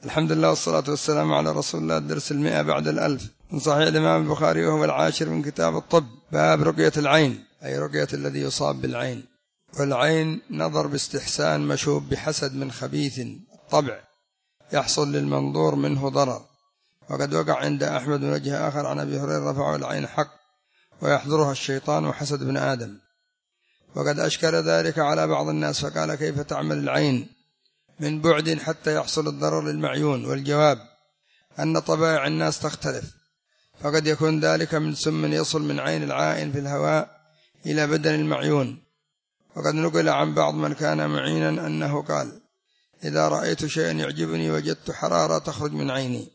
الحمد لله والصلاة والسلام على رسول الله. الدرس 100 بعد 1000 من صحيح الإمام البخاري، وهو العاشر من كتاب الطب. باب رقية العين، أي رقية الذي يصاب بالعين. والعين نظر باستحسان مشوب بحسد من خبيث الطبع يحصل للمنظور منه ضرر. وقد وقع عند أحمد من وجه آخر عن أبي هريرة رفعه: العين حق ويحضرها الشيطان وحسد ابن آدم. وقد أشكل ذلك على بعض الناس فقال: كيف تعمل العين من بعد حتى يحصل الضرر للمعيون؟ والجواب أن طبائع الناس تختلف، فقد يكون ذلك من سم يصل من عين العائن في الهواء إلى بدن المعيون. وقد نقل عن بعض من كان معينا أنه قال: إذا رأيت شيئا يعجبني وجدت حرارة تخرج من عيني.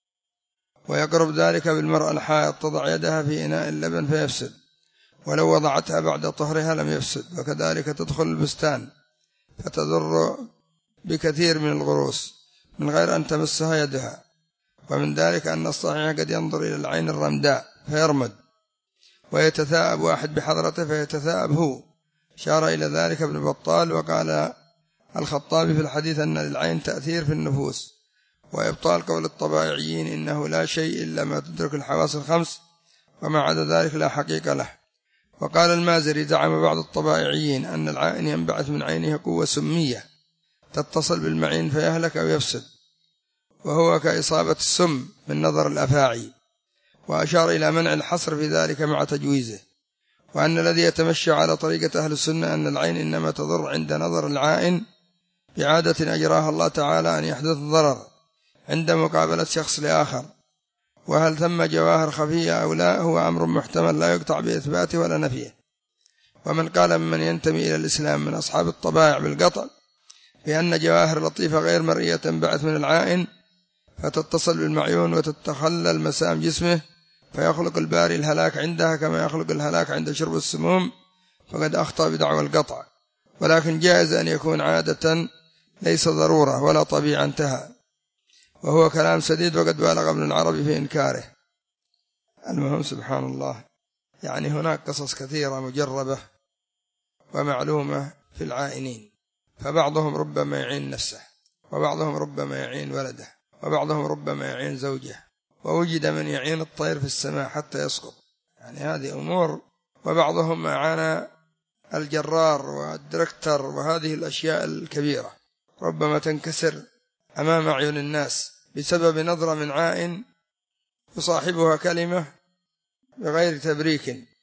ويقرب ذلك بالمرأة الحائض تضع يدها في إناء اللبن فيفسد، ولو وضعتها بعد طهرها لم يفسد. وكذلك تدخل البستان فتضر بكثير من الغروس من غير أن تمسها يدها. ومن ذلك أن الصحيح قد ينظر إلى العين الرمداء فيرمد، ويتثاءب واحد بحضرته فيتثاءب هو. شار إلى ذلك ابن بطال. وقال الخطابي في الحديث أن للعين تأثير في النفوس، وإبطال قول الطبائعيين إنه لا شيء إلا ما تدرك الحواس الخمس، وما عدا ذلك لا حقيقة له. وقال المازري: زعم بعض الطبائعيين أن العائن ينبعث من عينه قوة سمية تتصل بالمعين فيهلك أو يفسد، وهو كإصابة السم من نظر الأفاعي. وأشار إلى منع الحصر في ذلك مع تجويزه. وأن الذي يتمشى على طريقة أهل السنة أن العين إنما تضر عند نظر العائن بعادة أجراها الله تعالى أن يحدث الضرر عند مقابلة شخص لآخر. وهل ثم جواهر خفية أو لا هو أمر محتمل لا يقطع بإثباته ولا نفيه. ومن قال ممن ينتمي إلى الإسلام من أصحاب الطبائع بالقطع بأن جواهر لطيفة غير مرئية تنبعث من العائن فتتصل بالمعيون وتتخلل مسام جسمه فيخلق الباري الهلاك عندها كما يخلق الهلاك عند شرب السموم، فقد أخطأ بدعوى القطع. ولكن جائز أن يكون عادة ليس ضرورة ولا طبيعة. انتهى. وهو كلام سديد، وقد بالغ ابن العربي في إنكاره. المهم سبحان الله، يعني هناك قصص كثيرة مجربة ومعلومة في العائنين، فبعضهم ربما يعين نفسه، وبعضهم ربما يعين ولده، وبعضهم ربما يعين زوجه، ووجد من يعين الطير في السماء حتى يسقط، يعني هذه أمور. وبعضهم أعان الجرار والدركتر وهذه الأشياء الكبيرة ربما تنكسر أمام أعين الناس بسبب نظرة من عائن يصاحبها كلمة بغير تبريك.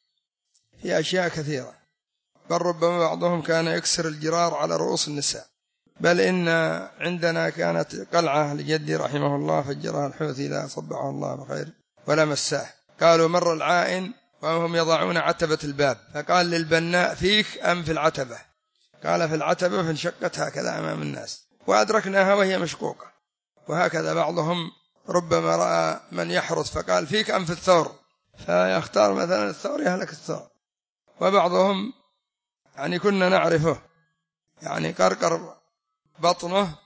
في أشياء كثيرة، بل ربما بعضهم كان يكسر الجرار على رؤوس النساء. بل إن عندنا كانت قلعة لجدي رحمه الله فجرها الحوثي لا صبحه الله بخير ولا مساه. قالوا مر العائن وهم يضعون عتبة الباب، فقال للبناء: فيك أم في العتبة؟ قال: في العتبة، فانشقت هكذا أمام الناس وأدركناها وهي مشقوقة. وهكذا بعضهم ربما رأى من يحرث فقال: فيك أم في الثور؟ فيختار مثلا الثور يهلك الثور. وبعضهم يعني كنا نعرفه يعني قرقر بطنه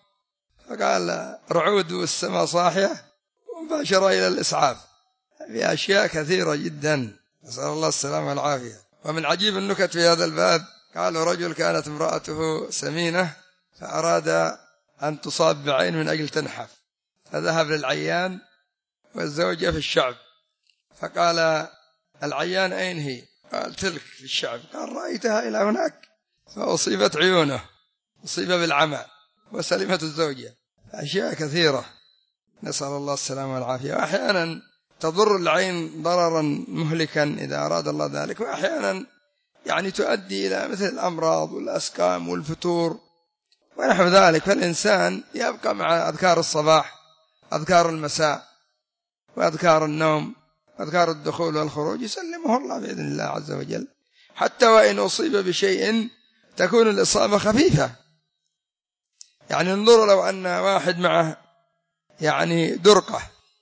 فقال: رعود والسماء صاحية، ومباشرة إلى الإسعاف. في أشياء كثيرة جدا، نسأل الله السلامة والعافية. ومن عجيب النكت في هذا الباب، قالوا رجل كانت امرأته سمينة فأراد أن تصاب بعين من أجل تنحف، فذهب للعيان والزوجة في الشعب، فقال: العيان أين هي؟ قال: تلك في الشعب. قال: رأيتها إلى هناك. فأصيبت عيونه، أصيب بالعمى، وسلمت الزوجة. أشياء كثيرة، نسأل الله السلامة والعافية. وأحيانا تضر العين ضررا مهلكا إذا أراد الله ذلك، وأحيانا يعني تؤدي إلى مثل الأمراض والأسقام والفتور ونحو ذلك. فالإنسان يبقى مع أذكار الصباح، أذكار المساء، وأذكار النوم، أذكار الدخول والخروج، يسلمه الله بإذن الله عز وجل. حتى وإن أصيب بشيء تكون الإصابة خفيفة. يعني انظروا لو أن واحد معه يعني درقة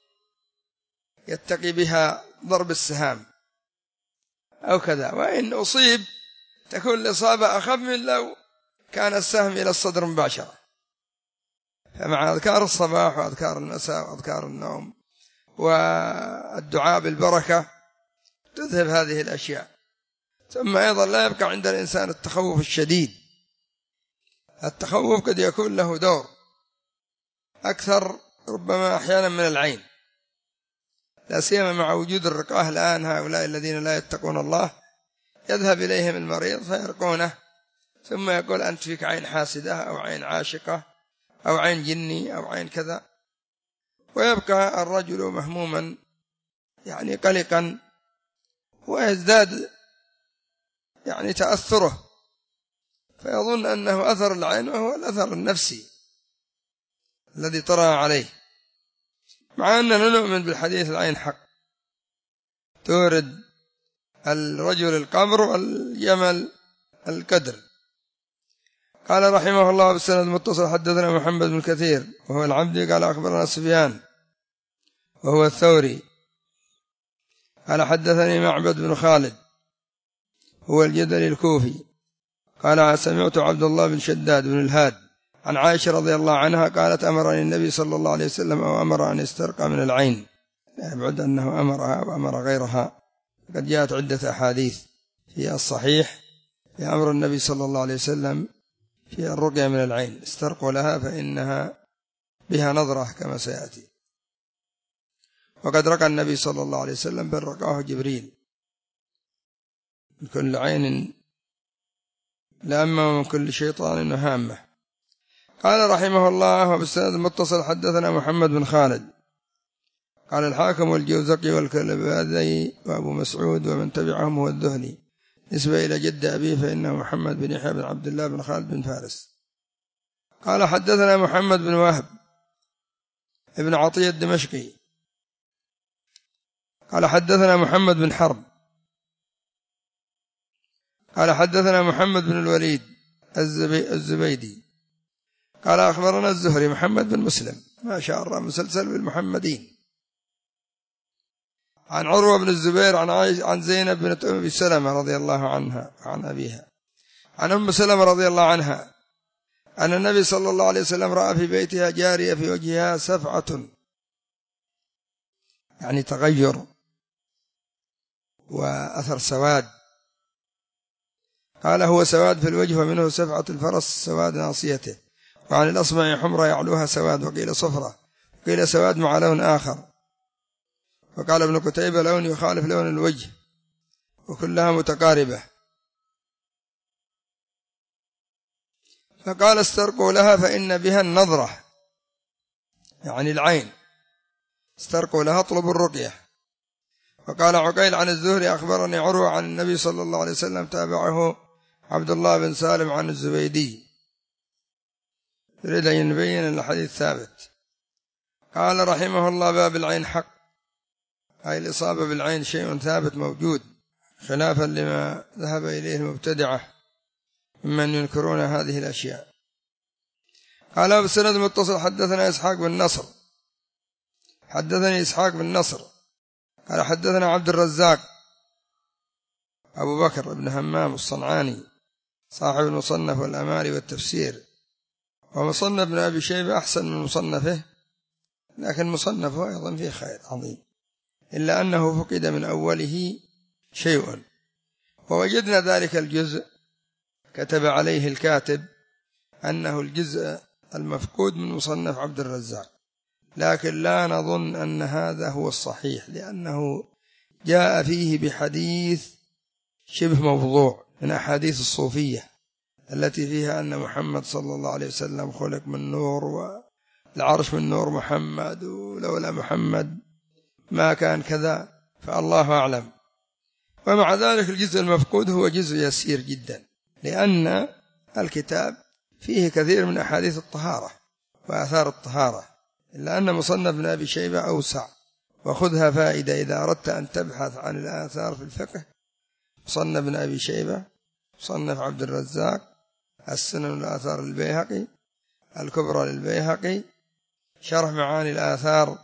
يتقي بها ضرب السهام أو كذا، وإن أصيب تكون الإصابة أخف من لو كان السهم إلى الصدر مباشرة. فمع أذكار الصباح وأذكار المساء وأذكار النوم والدعاء بالبركة تذهب هذه الأشياء. ثم أيضا لا يبقى عند الإنسان التخوف الشديد. التخوف قد يكون له دور أكثر ربما أحيانا من العين، لا سيما مع وجود الرقاة الآن. هؤلاء الذين لا يتقون الله يذهب إليهم المريض فيرقونه، ثم يقول أنت فيك عين حاسدة أو عين عاشقة أو عين جني أو عين كذا، ويبقى الرجل مهموما يعني قلقا، ويزداد يعني تأثره، فيظن أنه أثر العين وهو الأثر النفسي الذي طرأ عليه، مع أننا نؤمن بالحديث العين حق، تورد الرجل القبر والجمل الكدر. قال رحمه الله بالسند المتصل حدثنا محمد بن كثير وهو العبدي قال أخبرنا سفيان وهو الثوري قال حدثني معبد بن خالد هو الجدلي الكوفي قال سمعت عبد الله بن شداد بن الهاد عن عائشة رضي الله عنها قالت أمرني النبي صلى الله عليه وسلم أو أمر أن يسترقى من العين، لا يبعد أنه أمرها وأمر غيرها، قد جاءت عدة أحاديث في الصحيح في أمر النبي صلى الله عليه وسلم في الرقية من العين، استرقوا لها فإنها بها نظرة كما سيأتي. وقد رقى النبي صلى الله عليه وسلم بل رقاه جبريل من كل عين لأما ومن كل شيطان وهامة. قال رحمه الله وبالسند المتصل حدثنا محمد بن خالد قال الحاكم والجوزقي والكلباذي وأبو مسعود ومن تبعهم هو الذهلي نسبة إلى جد أبيه فإنه محمد بن يحيى بن عبد الله بن خالد بن فارس. قال حدثنا محمد بن وهب ابن عطية الدمشقي قال حدثنا محمد بن حرب قال حدثنا محمد بن الوليد الزبيدي قال أخبرنا الزهري محمد بن مسلم ما شاء الله مسلسل بالمحمدين عن عروة بن الزبير عن زينب بنت أم سلمة رضي الله عنها عن أبيها عن أم سلمة رضي الله عنها أن النبي صلى الله عليه وسلم رأى في بيتها جارية في وجهها سفعة يعني تغير وأثر سواد، قال هو سواد في الوجه ومنه سفعة الفرس سواد ناصيته، وعن الأصمع حمرة يعلوها سواد وقيل صفرة وقيل سواد مع لون آخر، وقال ابن قتيبة لون يخالف لون الوجه وكلها متقاربة. فقال استرقوا لها فإن بها النظرة يعني العين، استرقوا لها اطلبوا الرقية. وقال عقيل عن الزهري أخبرني عروة عن النبي صلى الله عليه وسلم تابعه عبد الله بن سالم عن الزبيدي يريد أن يبين الحديث ثابت. قال رحمه الله باب العين حق، أي الإصابة بالعين شيء ثابت موجود خلافا لما ذهب إليه المبتدعة ممن ينكرون هذه الأشياء. قال بالسند المتصل حدثنا إسحاق بن نصر حدثني إسحاق بن نصر قال حدثنا عبد الرزاق أبو بكر بن همام الصنعاني صاحب المصنف والأماري والتفسير، ومصنف ابن أبي شيبة أحسن من مصنفه، لكن مصنفه أيضا فيه خير عظيم إلا أنه فقد من أوله شيء، ووجدنا ذلك الجزء كتب عليه الكاتب أنه الجزء المفقود من مصنف عبد الرزاق، لكن لا نظن أن هذا هو الصحيح، لأنه جاء فيه بحديث شبه موضوع من أحاديث الصوفية التي فيها أن محمد صلى الله عليه وسلم خلق من نور والعرش من نور محمد ولولا محمد ما كان كذا، فالله أعلم. ومع ذلك الجزء المفقود هو جزء يسير جدا، لأن الكتاب فيه كثير من أحاديث الطهارة وآثار الطهارة، إلا أن مصنف ابن أبي شيبة أوسع، وخذها فائدة إذا أردت أن تبحث عن الآثار في الفقه. مصنف ابن أبي شيبة، مصنف عبد الرزاق، السنن والآثار للبيهقي، الكبرى للبيهقي، شرح معاني الآثار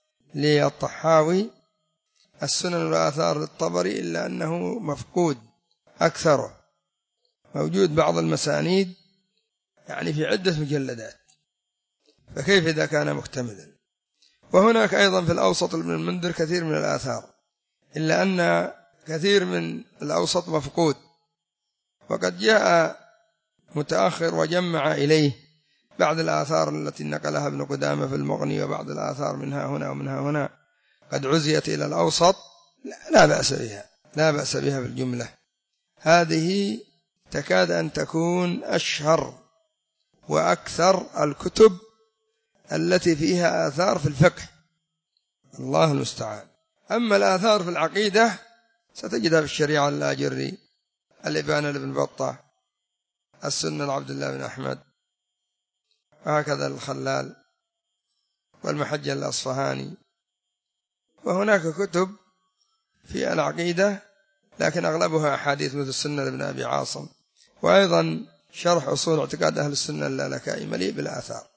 للطحاوي، السنن والآثار للطبري، إلا أنه مفقود أكثره، موجود بعض المسانيد يعني في عدة مجلدات، فكيف إذا كان مكتملا. وهناك أيضا في الأوسط ابن المنذر كثير من الآثار، إلا أن كثير من الأوسط مفقود، وقد جاء متأخر وجمع إليه بعض الآثار التي نقلها ابن قدامة في المغني وبعض الآثار منها هنا ومنها هنا قد عزيت إلى الأوسط لا بأس بها، لا بأس بها بالجملة. هذه تكاد أن تكون أشهر وأكثر الكتب التي فيها آثار في الفقه، الله المستعان. أما الآثار في العقيدة ستجدها في الشريعة للآجري، الإبانة لابن بطة، السنة لعبد الله بن أحمد، وهكذا الخلال والمحجة الأصفهاني. وهناك كتب في العقيدة لكن أغلبها أحاديث مثل السنة لابن أبي عاصم، وأيضا شرح أصول اعتقاد أهل السنة اللالكائي مليء بالآثار،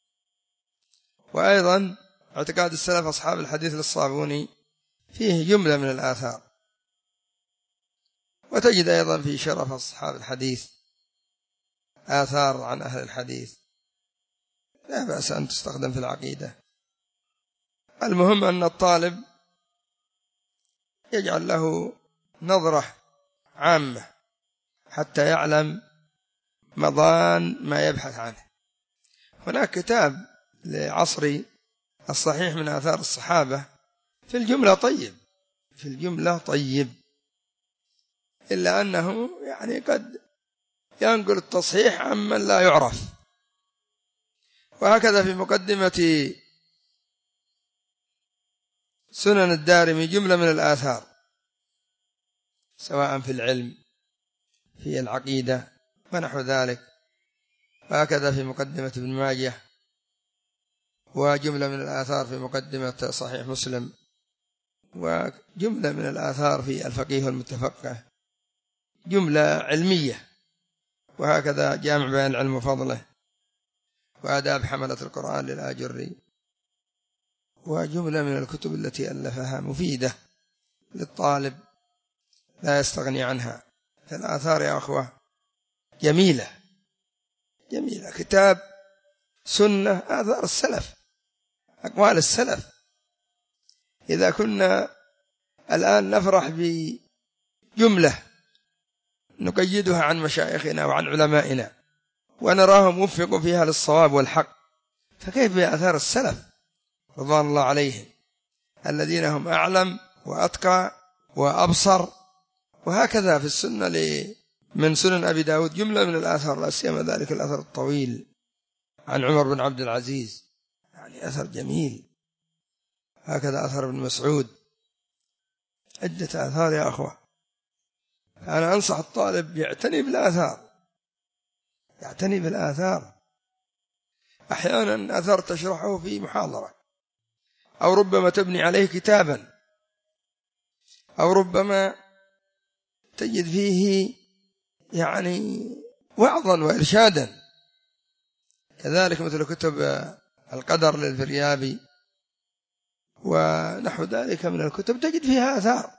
وأيضا اعتقاد السلف أصحاب الحديث للصابوني فيه جملة من الآثار. وتجد أيضا في شرف أصحاب الحديث آثار عن أهل الحديث، لا بأس أن تستخدم في العقيدة. المهم أن الطالب يجعل له نظرة عامة حتى يعلم مضان ما يبحث عنه. هناك كتاب لعصري الصحيح من آثار الصحابة، في الجملة طيب، في الجملة طيب، إلا أنه يعني قد ينقل التصحيح عمن لا يعرف. وهكذا في مقدمة سنن الدارمي جملة من الآثار سواء في العلم في العقيدة ونحو ذلك. وهكذا في مقدمة ابن ماجه، وجملة من الآثار في مقدمة صحيح مسلم، وجملة من الآثار في الفقيه والمتفقه، جملة علمية. وهكذا جامع بيان العلم وفضله، وآداب حملة القرآن للآجري، وجملة من الكتب التي ألفها مفيدة للطالب لا يستغني عنها. فالآثار يا أخوة جميلة جميلة. كتاب سنة آثار السلف، أقوال السلف. إذا كنا الآن نفرح بجملة نقيدها عن مشايخنا وعن علمائنا ونراهم وفقوا فيها للصواب والحق، فكيف بآثار السلف رضوان الله عليهم الذين هم أعلم وأتقى وأبصر. وهكذا في السنة من سنن أبي داود جملة من الآثار، لا سيما ذلك الأثر الطويل عن عمر بن عبد العزيز، يعني أثر جميل. هكذا أثر ابن مسعود، عدة آثار يا أخوة. أنا أنصح الطالب يعتني بالآثار، يعتني بالآثار. أحيانا أثر تشرحه في محاضرة، أو ربما تبني عليه كتابا، أو ربما تجد فيه يعني وعظا وإرشادا. كذلك مثل كتب القدر للفريابي ونحو ذلك من الكتب تجد فيها آثار،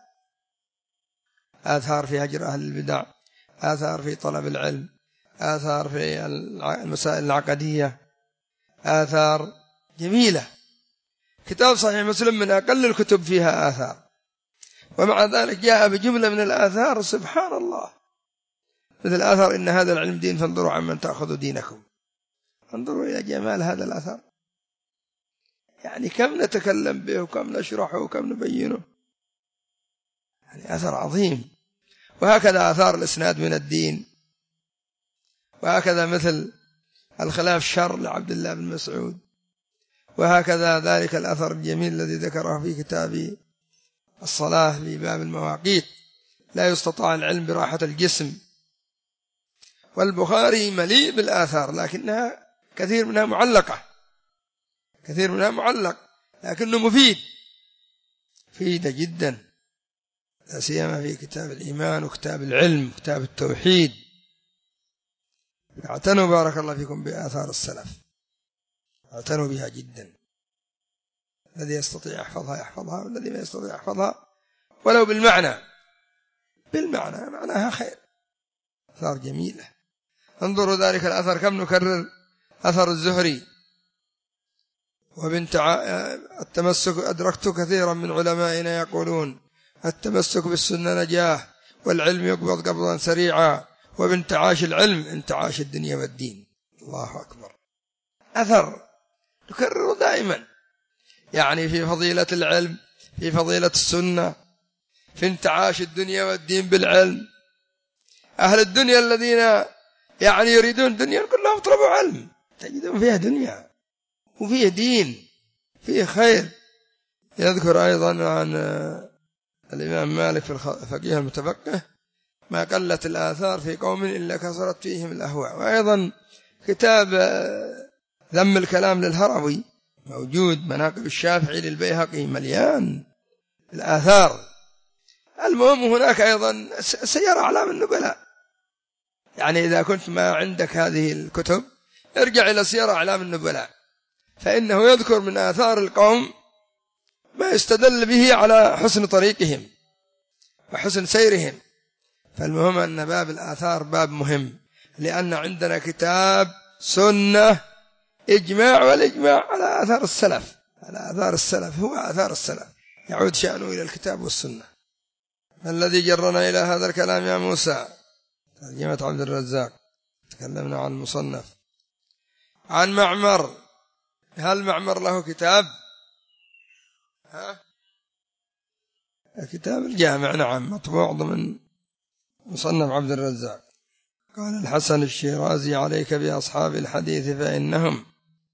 آثار في هجر أهل البدع، آثار في طلب العلم، آثار في المسائل العقدية، آثار جميلة. كتاب صحيح مسلم من أقل الكتب فيها آثار، ومع ذلك جاء بجملة من الآثار سبحان الله، مثل آثار إن هذا العلم دين فانظروا عمن تأخذوا دينكم. انظروا إلى جمال هذا الأثر، يعني كم نتكلم به وكم نشرحه وكم نبينه، يعني أثر عظيم. وهكذا آثار الإسناد من الدين، وهكذا مثل الخلاف شر لعبد الله بن مسعود، وهكذا ذلك الأثر الجميل الذي ذكره في كتاب الصلاة في باب المواقيت، لا يستطاع العلم براحة الجسم. والبخاري مليء بالآثار لكنها كثير منها معلقة، كثير منها معلق، لكنه مفيد، مفيدة جدا، لا سيما في كتاب الإيمان وكتاب العلم وكتاب التوحيد. اعتنوا بارك الله فيكم بآثار السلف، اعتنوا بها جدا. الذي يستطيع يحفظها يحفظها، والذي ما يستطيع يحفظها ولو بالمعنى، بالمعنى معناها خير. آثار جميلة. انظروا ذلك الأثر كم نكرر، أثر الزهري وبنت التمسك. أدركت كثيرا من علمائنا يقولون التمسك بالسنة نجاح، والعلم يقبض قبضا سريعا، وبنت عاش العلم انت عاش الدنيا والدين. الله أكبر. أثر نكرره دائما، يعني في فضيلة العلم، في فضيلة السنة، في انتعاش الدنيا والدين بالعلم. أهل الدنيا الذين يعني يريدون دنيا كلهم طلبوا علم، تجدون فيها دنيا وفيه دين، فيه خير. يذكر أيضا عن الإمام مالك في الفقيه المتفقه: ما قلت الآثار في قوم إلا كثرت فيهم الأهواء. وأيضا كتاب ذم الكلام للهروي موجود، مناقب الشافعي للبيهقي مليان الآثار. المهم هناك أيضا سير أعلام النبلاء، يعني إذا كنت ما عندك هذه الكتب ارجع إلى سير أعلام النبلاء، فإنه يذكر من آثار القوم ما يستدل به على حسن طريقهم وحسن سيرهم. فالمهم أن باب الآثار باب مهم، لأن عندنا كتاب سنة إجماع، والإجماع على آثار السلف، على آثار السلف، هو آثار السلف، يعود شأنه إلى الكتاب والسنة. الذي جرنا إلى هذا الكلام يا موسى؟ ترجمة عبد الرزاق. تكلمنا عن المصنف. عن معمر، هل معمر له كتاب؟ كتاب الجامع، نعم، مطبوع ضمن مصنف عبد الرزاق. قال الحسن الشيرازي: عليك بأصحاب الحديث فإنهم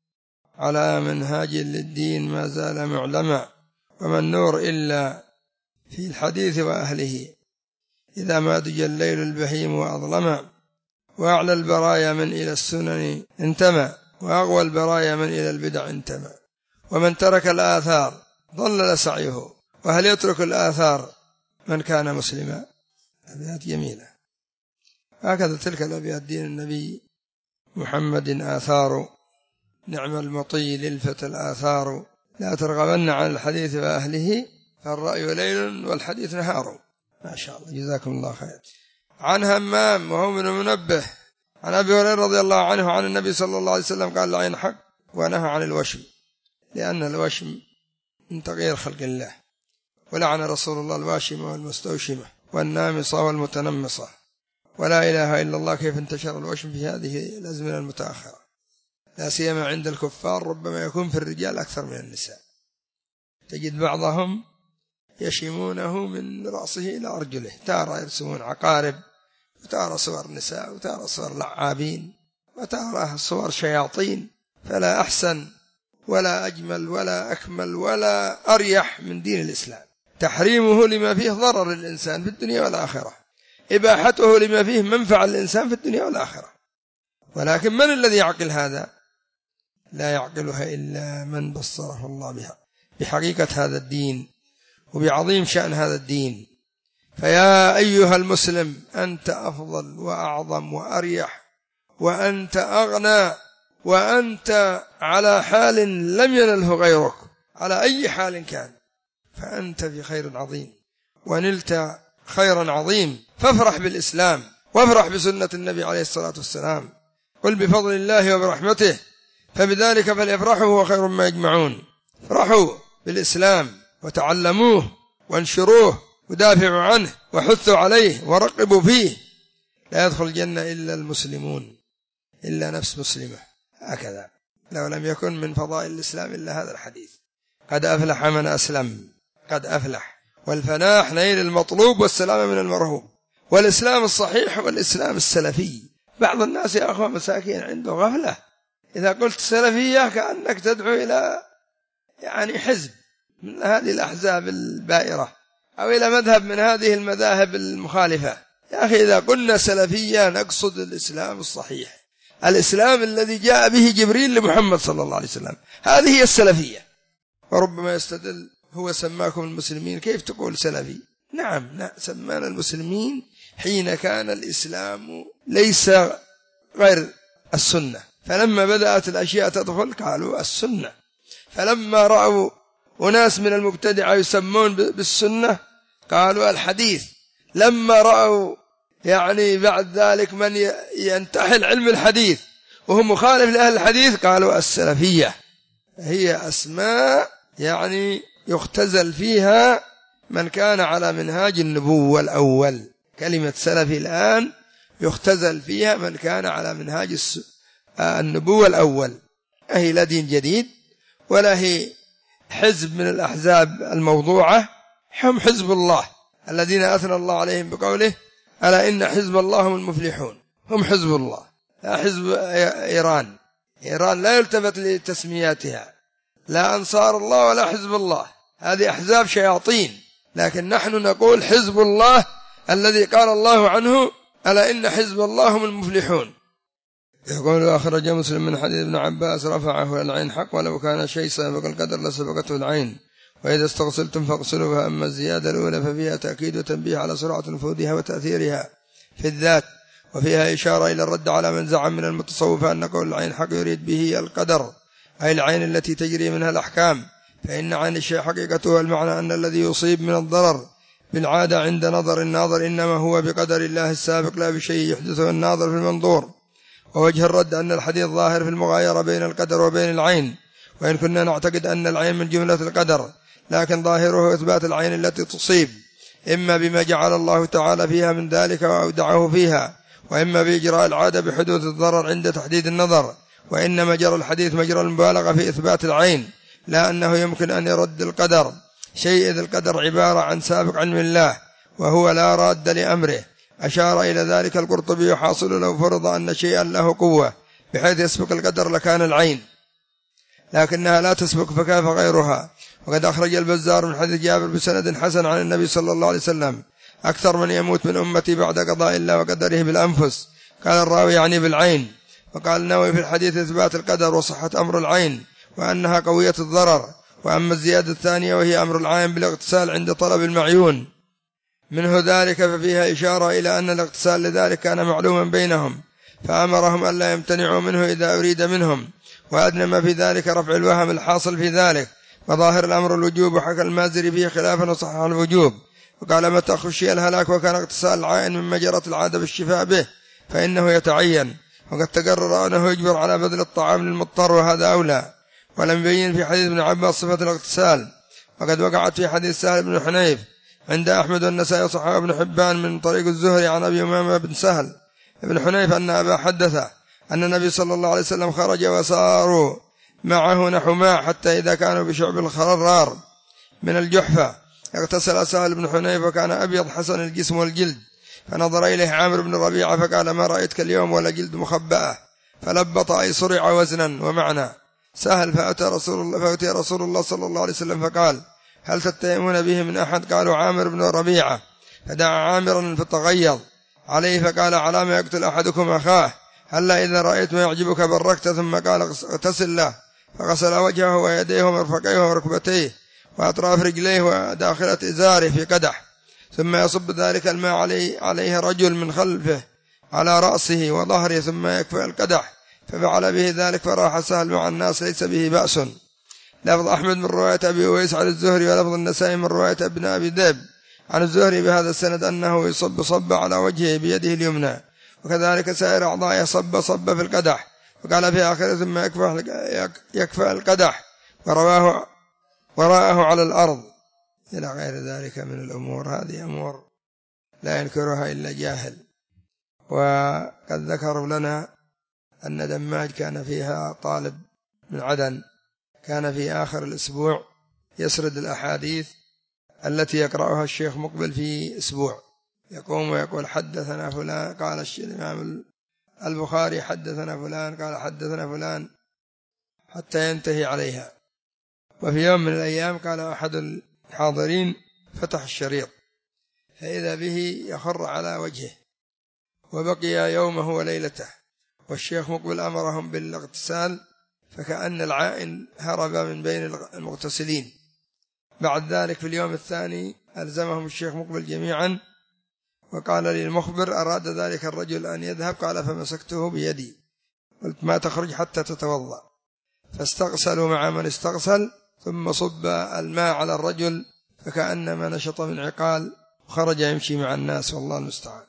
على منهاج للدين ما زال معلما، وما النور إلا في الحديث وأهله، إذا ما دج الليل البهيم وأظلما، وأعلى البرايا من إلى السنن انتمى، وأغوى البرايا من إلى البدع انتمى، ومن ترك الآثار ضلل سعيه، وهل يترك الآثار من كان مسلما؟ أبيات جميلة. هكذا تلك الأبيات: دين النبي محمد آثار، نعم المطي للفتى الآثار، لا ترغبن عن الحديث وأهله، فالرأي ليل والحديث نهار. ما شاء الله، جزاكم الله خير. عن همام وهو من منبه عن أبي هريرة رضي الله عنه عن النبي صلى الله عليه وسلم قال: العين حق، ونهى عن الوشم، لأن الوشم من تغيير خلق الله، ولعن رسول الله الواشمة والمستوشمة والنامصة والمتنمصة، ولا إله إلا الله كيف انتشر الوشم في هذه الأزمنة المتأخرة، لا سيما عند الكفار، ربما يكون في الرجال أكثر من النساء، تجد بعضهم يشمونه من رأسه إلى أرجله، تارى يرسمون عقارب، وتارى صور نساء، وتارى صور لعابين، وتارى صور شياطين. فلا أحسن ولا أجمل ولا أكمل ولا أريح من دين الإسلام، تحريمه لما فيه ضرر للإنسان في الدنيا والآخرة، إباحته لما فيه منفعة للإنسان في الدنيا والآخرة. ولكن من الذي يعقل هذا؟ لا يعقلها إلا من بصره الله بها، بحقيقة هذا الدين وبعظيم شأن هذا الدين. فيا أيها المسلم، أنت أفضل وأعظم وأريح، وأنت أغنى، وأنت على حال لم ينله غيرك، على أي حال كان، فأنت في خير عظيم، ونلت خيرا عظيم. فافرح بالإسلام، وافرح بسنة النبي عليه الصلاة والسلام. قل بفضل الله وبرحمته فبذلك فليفرحوا هو خير ما يجمعون. افرحوا بالإسلام وتعلموه وانشروه ودافعوا عنه وحثوا عليه ورقبوا فيه. لا يدخل الجنة إلا المسلمون، إلا نفس مسلمة. هكذا لو لم يكن من فضائل الإسلام إلا هذا الحديث: قد أفلح من أسلم، قد أفلح. والفلاح نيل المطلوب والسلامة من المرهوب. والإسلام الصحيح والإسلام السلفي. بعض الناس يا أخوة مساكين عنده غفلة، إذا قلت سلفية كأنك تدعو إلى يعني حزب من هذه الأحزاب البائرة، أو إلى مذهب من هذه المذاهب المخالفة. يا أخي إذا قلنا سلفية نقصد الإسلام الصحيح، الإسلام الذي جاء به جبريل لمحمد صلى الله عليه وسلم، هذه هي السلفية. وربما يستدل: هو سماكم المسلمين، كيف تقول سلفي؟ نعم، سمانا المسلمين حين كان الإسلام ليس غير السنة، فلما بدأت الأشياء تدخل قالوا السنة، فلما رأوا أناس من المبتدعة يسمون بالسنة قالوا الحديث، لما رأوا يعني بعد ذلك من ينتحل علم الحديث وهو مخالف لأهل الحديث قالوا السلفية. هي أسماء يعني يختزل فيها من كان على منهاج النبوة الأول. كلمة سلفي الآن يختزل فيها من كان على منهاج النبوة الأول. هي لا دين جديد ولا هي حزب من الأحزاب الموضوعة، هم حزب الله الذين أثنى الله عليهم بقوله ألا إن حزب الله هم المفلحون. هم حزب الله لا حزب إيران. إيران لا يلتفت لتسمياتها، لا أنصار الله ولا حزب الله، هذه أحزاب شياطين، لكن نحن نقول حزب الله الذي قال الله عنه ألا إن حزب الله هم المفلحون. يقول أخرج مسلم من حديث ابن عباس رفعه العين حق ولو كان شيء سابق القدر لسبقته العين، وإذا استغسلتم فاغسلوا. فأما الزيادة الأولى ففيها تأكيد وتنبيه على سرعة نفوذها وتأثيرها في الذات، وفيها إشارة إلى الرد على من زعم من المتصوفة أن قول العين حق يريد به القدر، أي العين التي تجري منها الأحكام، فإن عين الشيء حقيقته المعنى أن الذي يصيب من الضرر بالعادة عند نظر الناظر إنما هو بقدر الله السابق لا بشيء يحدثه الناظر في المنظور. ووجه الرد أن الحديث ظاهر في المغايرة بين القدر وبين العين، وإن كنا نعتقد أن العين من جملة القدر، لكن ظاهره إثبات العين التي تصيب إما بما جعل الله تعالى فيها من ذلك وأودعه فيها، وإما بإجراء العادة بحدوث الضرر عند تحديد النظر. وإنما جرى الحديث مجرى المبالغة في إثبات العين، لا أنه يمكن أن يرد القدر شيء، إذ القدر عبارة عن سابق علم الله وهو لا راد لأمره. أشار إلى ذلك القرطبي: حاصل لو فرض أن شيئا له قوة بحيث يسبق القدر لكان العين، لكنها لا تسبق فكيف غيرها. وقد أخرج البزار من حديث جابر بسند حسن عن النبي صلى الله عليه وسلم: أكثر من يموت من أمتي بعد قضاء الله وقدره بالأنفس. قال الراوي يعني بالعين. وقال النووي في الحديث إثبات القدر وصحة أمر العين وأنها قوية الضرر. وأما الزيادة الثانية وهي أمر العين بالاغتسال عند طلب المعيون منه ذلك، ففيها إشارة إلى أن الاغتسال لذلك كان معلوما بينهم، فأمرهم ألا يمتنعوا منه إذا أريد منهم. وأدنى ما في ذلك رفع الوهم الحاصل في ذلك، وظاهر الأمر الوجوب، وحكى المازري فيه خلافا وصحح الوجوب. وقال: متى خشي الهلاك وكان اغتسال العين مما جرت العادة بالشفاء به فإنه يتعين، وقد تقرر أنه يجبر على بذل الطعام للمضطر، وهذا أولى. ولم يبين في حديث ابن عباس صفة الاغتسال، وقد وقعت في حديث سهل بن حنيف عند أحمد والنسائي وصححه ابن حبان من طريق الزهري عن أبي أمامة بن سهل بن حنيف أن أبا حدثه أن النبي صلى الله عليه وسلم خرج وساروا معه نحو ماء حتى إذا كانوا بشعب الخرار من الجحفة اغتسل سهل بن حنيف وكان أبيض حسن الجسم والجلد، فنظر إليه عامر بن ربيعة فقال: ما رأيتك اليوم ولا جلد مخبأة؟ فلبط أي صرع وزنا ومعنى سهل. فأتي رسول الله صلى الله عليه وسلم فقال: هل تتهمون به من أحد؟ قالوا: عامر بن ربيعة. فدعا عامرا فتغيظ عليه فقال: على ما يقتل أحدكم أخاه؟ هلا إذا رأيت ما يعجبك بركت. ثم قال: اغتسل له. فغسل وجهه ويديه ومرفقيه وركبتيه وأطراف رجليه وداخلة إزاره في قدح، ثم يصب ذلك الماء عليه رجل من خلفه على رأسه وظهره ثم يكفئ القدح، ففعل به ذلك فراح سهل مع الناس ليس به بأس. لفظ أحمد من رواية أبي أويس عن الزهري، ولفظ النسائي من رواية ابن أبي ذئب عن الزهري بهذا السند أنه يصب على وجهه بيده اليمنى، وكذلك سائر أعضائه صب في القدح، وقال في آخره ثم يكفى القدح وراءه على الأرض، إلى غير ذلك من الأمور. هذه أمور لا ينكرها إلا جاهل. وقد ذكروا لنا أن دماج كان فيها طالب من عدن، كان في آخر الأسبوع يسرد الأحاديث التي يقرأها الشيخ مقبل في أسبوع، يقوم ويقول: حدثنا فلان قال الإمام البخاري حدثنا فلان قال حدثنا فلان، حتى ينتهي عليها. وفي يوم من الأيام قال أحد الحاضرين: فتح الشريط فإذا به يخر على وجهه، وبقي يومه وليلته، والشيخ مقبل أمرهم بالاغتسال فكأن العائن هرب من بين المغتسلين. بعد ذلك في اليوم الثاني ألزمهم الشيخ مقبل جميعا، وقال للمخبر: أراد ذلك الرجل أن يذهب؟ قال: فمسكته بيدي قلت: ما تخرج حتى تتوضأ. فاستغسلوا مع من استغسل، ثم صب الماء على الرجل فكأنما نشط من عقال، وخرج يمشي مع الناس، والله المستعان.